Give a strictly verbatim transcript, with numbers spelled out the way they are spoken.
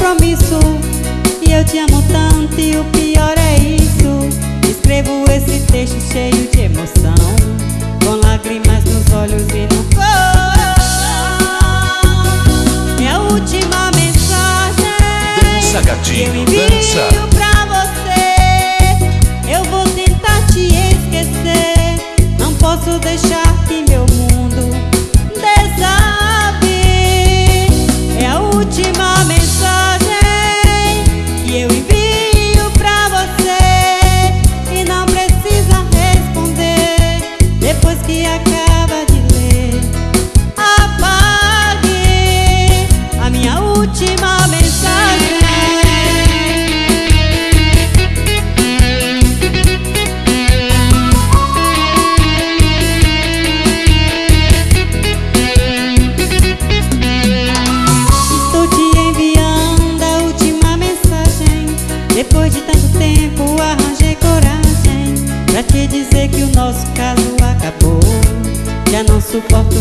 compromisso, e eu te amo tanto e o pior é isso. Escrevo esse texto cheio de emoção, com lágrimas nos olhos e no coração. É a última mensagem Dança, gatinho, que eu envio dança. pra você. Eu vou tentar te esquecer, não posso deixar que meu mundo desabe. É a última mensagem que eu envio pra você, e não precisa responder depois que acaba de ler. Apague a minha última mensagem. Estou te enviando a última mensagem. Depois de tanto tempo arranjei coragem pra te dizer que o nosso caso acabou. Já não suporto